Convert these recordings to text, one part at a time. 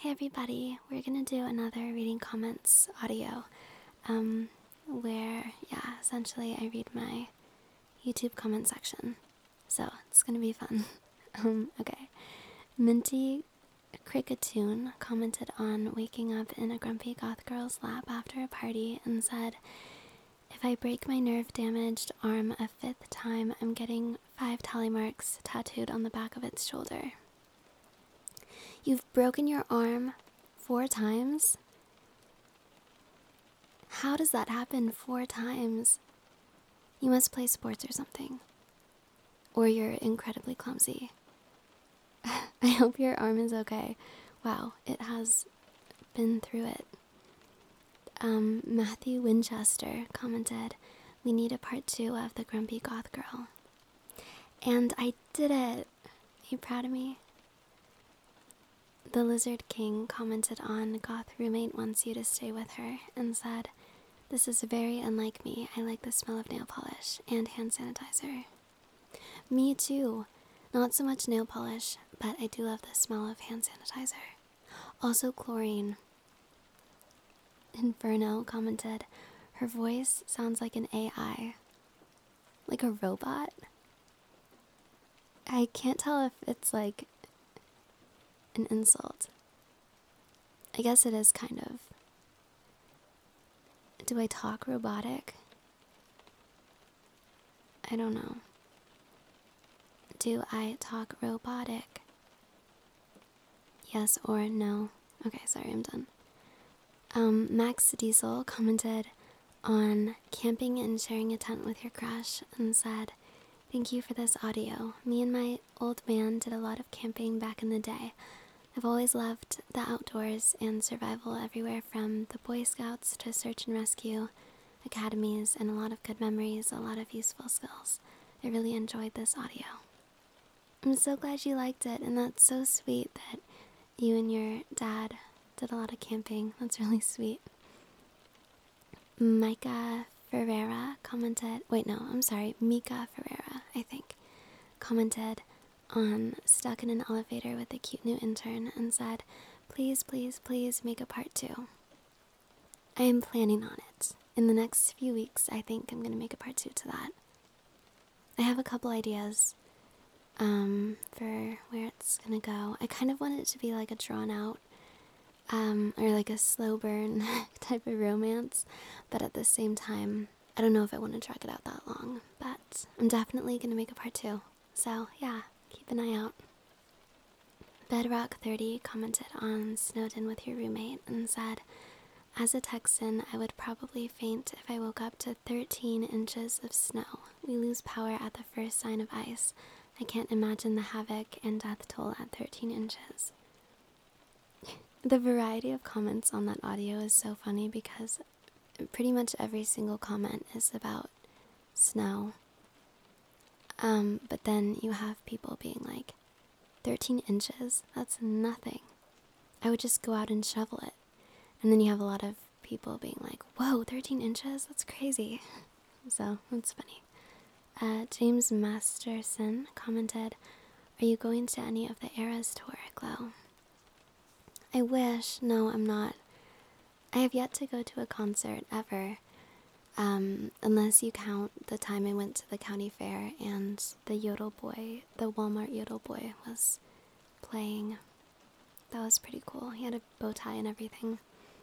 Hey everybody, we're gonna do another reading comments audio, where, essentially I read my YouTube comment section. So it's gonna be fun. Okay. Minty Cricketoon commented on waking up in a grumpy goth girl's lap after a party and said, "If I break my nerve damaged arm a fifth time, I'm getting 5 tally marks tattooed on the back of its shoulder." You've broken your arm 4 times? How does that happen 4 times? You must play sports or something. Or you're incredibly clumsy. I hope your arm is okay. Wow, it has been through it. Matthew Winchester commented, "We need a part 2 of the Grumpy Goth Girl." And I did it! Are you proud of me? The Lizard King commented on Goth roommate wants you to stay with her and said, "This is very unlike me. I like the smell of nail polish and hand sanitizer." Me too. Not so much nail polish, but I do love the smell of hand sanitizer. Also chlorine. Inferno commented, "Her voice sounds like an AI. Like a robot?" I can't tell if it's like an insult. I guess it is kind of. Do I talk robotic? I don't know. Do I talk robotic? Yes or no? Okay, sorry, I'm done. Max Diesel commented on camping and sharing a tent with your crush and said, "Thank you for this audio. Me and my old man did a lot of camping back in the day. I've always loved the outdoors and survival everywhere from the Boy Scouts to search and rescue academies, and a lot of good memories, a lot of useful skills. I really enjoyed this audio." I'm so glad you liked it, and that's so sweet that you and your dad did a lot of camping. That's really sweet. Mika Ferreira, I think, commented on Stuck in an Elevator with a Cute New Intern and said, "Please, please, please make a part 2. I am planning on it. In the next few weeks, I think I'm going to make a part 2 to that. I have a couple ideas for where it's going to go. I kind of want it to be like a drawn out or like a slow burn type of romance, but at the same time, I don't know if I want to drag it out that long, but I'm definitely going to make a part 2. So yeah, keep an eye out. Bedrock30 commented on Snowden with your roommate and said, "As a Texan, I would probably faint if I woke up to 13 inches of snow. We lose power at the first sign of ice. I can't imagine the havoc and death toll at 13 inches. The variety of comments on that audio is so funny because pretty much every single comment is about snow. But then you have people being like, 13 inches? That's nothing. I would just go out and shovel it. And then you have a lot of people being like, whoa, 13 inches? That's crazy. So, that's funny. James Masterson commented, "Are you going to any of the Eras tour, Glow?" I wish. No, I'm not. I have yet to go to a concert ever. Unless you count the time I went to the county fair and the Walmart Yodel Boy was playing. That was pretty cool. He had a bow tie and everything.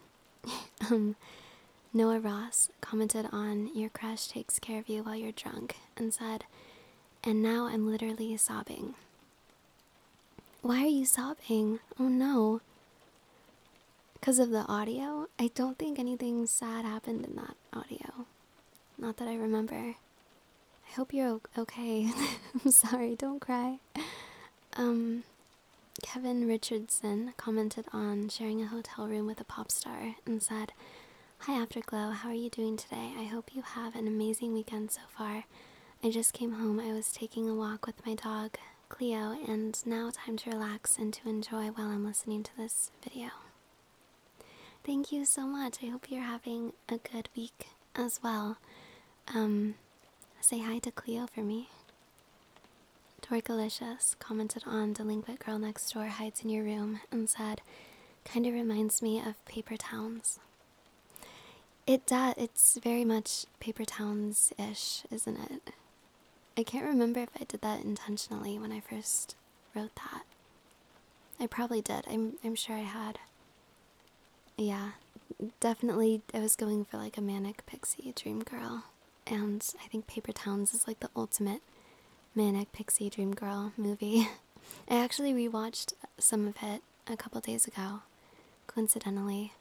Noah Ross commented on your crush takes care of you while you're drunk and said, "And now I'm literally sobbing." Why are you sobbing? Oh no. Because of the audio? I don't think anything sad happened in that audio. Not that I remember. I hope you're okay. I'm sorry, don't cry. Kevin Richardson commented on sharing a hotel room with a pop star and said, "Hi Afterglow, how are you doing today? I hope you have an amazing weekend so far. I just came home. I was taking a walk with my dog, Cleo, and now time to relax and to enjoy while I'm listening to this video." Thank you so much. I hope you're having a good week as well. Say hi to Cleo for me. Dorkalicious commented on Delinquent Girl Next Door hides in your room and said, Kind of reminds me of Paper Towns. It does. It's very much Paper Towns-ish, isn't it? I can't remember if I did that intentionally when I first wrote that. I probably did. I'm sure I had. Yeah, definitely I was going for like a manic pixie dream girl. And I think Paper Towns is like the ultimate manic pixie dream girl movie. I actually rewatched some of it a couple days ago, coincidentally.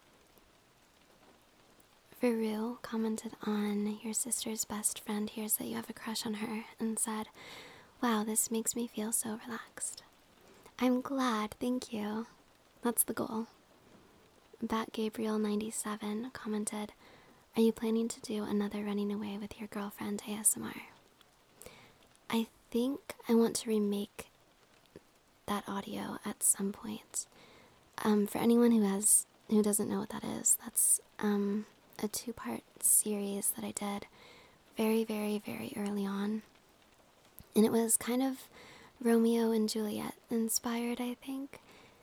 Veru commented on your sister's best friend hears that you have a crush on her and said, "Wow, this makes me feel so relaxed." I'm glad, thank you. That's the goal. Bat Gabriel 97 commented, "Are you planning to do another running away with your girlfriend ASMR?" I think I want to remake that audio at some point. For anyone who doesn't know what that is, that's a 2-part series that I did very, very, very early on. And it was kind of Romeo and Juliet inspired, I think.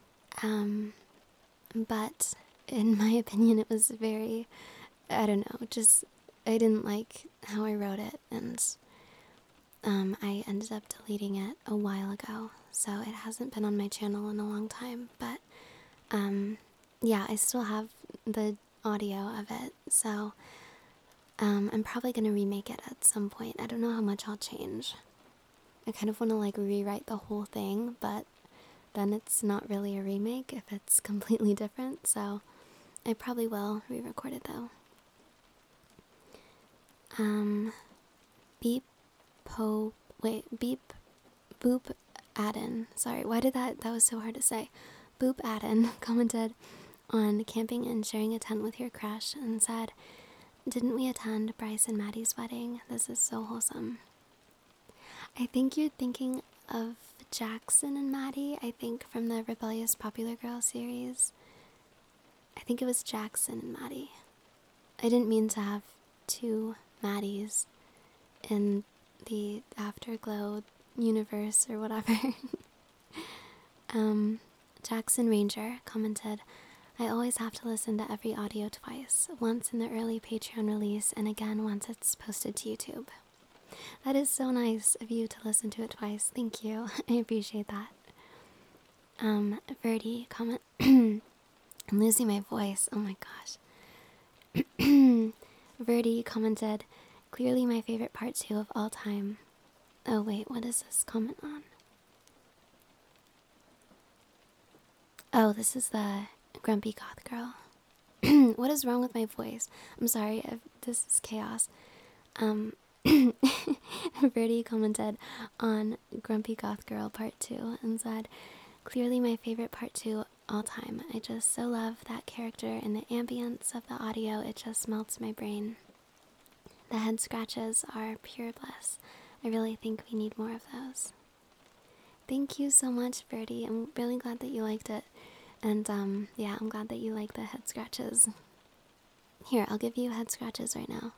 But in my opinion, it was very, I don't know, just, I didn't like how I wrote it, and I ended up deleting it a while ago, so it hasn't been on my channel in a long time, but yeah, I still have the audio of it, so I'm probably gonna remake it at some point. I don't know how much I'll change. I kind of want to like rewrite the whole thing, but then it's not really a remake if it's completely different, so I probably will re-record it though. Beep Boop Adden. Sorry, why did that was so hard to say. Boop Adden commented on camping and sharing a tent with your crush and said, "Didn't we attend Bryce and Maddie's wedding? This is so wholesome." I think you're thinking of Jackson and Maddie, I think from the Rebellious Popular Girl series. I think it was Jackson and Maddie. I didn't mean to have 2 Maddies in the Afterglow universe or whatever. Jackson Ranger commented, "I always have to listen to every audio twice, once in the early Patreon release and again once it's posted to YouTube." That is so nice of you to listen to it twice. Thank you. I appreciate that. Verdi comment. I'm losing my voice. Oh my gosh. Verdi commented, "Clearly my favorite part 2 of all time." Oh wait, what is this comment on? Oh, this is the Grumpy Goth Girl. What is wrong with my voice? I'm sorry, this is chaos. Verdi commented on Grumpy Goth Girl Part 2 and said, "Clearly my favorite Part 2 all time. I just so love that character and the ambience of the audio, it just melts my brain. The head scratches are pure bliss. I really think we need more of those." Thank you so much, Verdi. I'm really glad that you liked it. And yeah, I'm glad that you like the head scratches. Here, I'll give you head scratches right now.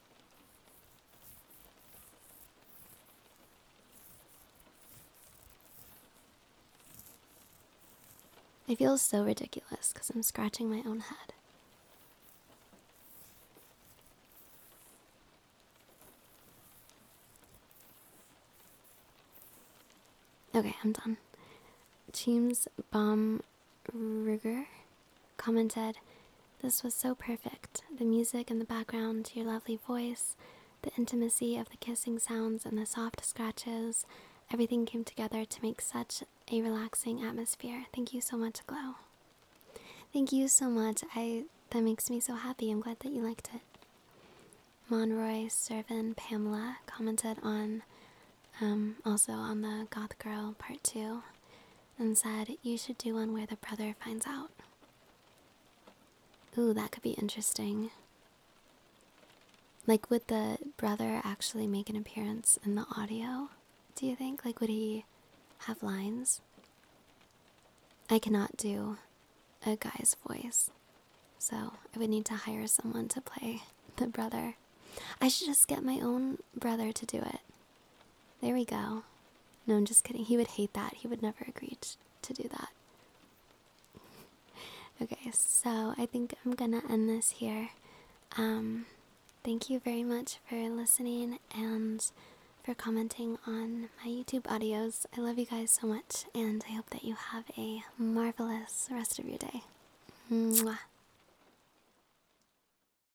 I feel so ridiculous because I'm scratching my own head. Okay, I'm done. James Baumruger commented, "This was so perfect. The music in the background, your lovely voice, the intimacy of the kissing sounds and the soft scratches, everything came together to make such a relaxing atmosphere. Thank you so much, Glow." Thank you so much. That makes me so happy. I'm glad that you liked it. Monroy Servan Pamela commented on also on the Goth Girl Part 2 and said, "You should do one where the brother finds out." Ooh, that could be interesting. Like, would the brother actually make an appearance in the audio, do you think? Like, would he have lines? I cannot do a guy's voice, so I would need to hire someone to play the brother. I should just get my own brother to do it. There we go. No, I'm just kidding. He would hate that. He would never agree to do that. Okay, so I think I'm gonna end this here. Thank you very much for listening and for commenting on my YouTube audios. I love you guys so much, and I hope that you have a marvelous rest of your day. Mwah.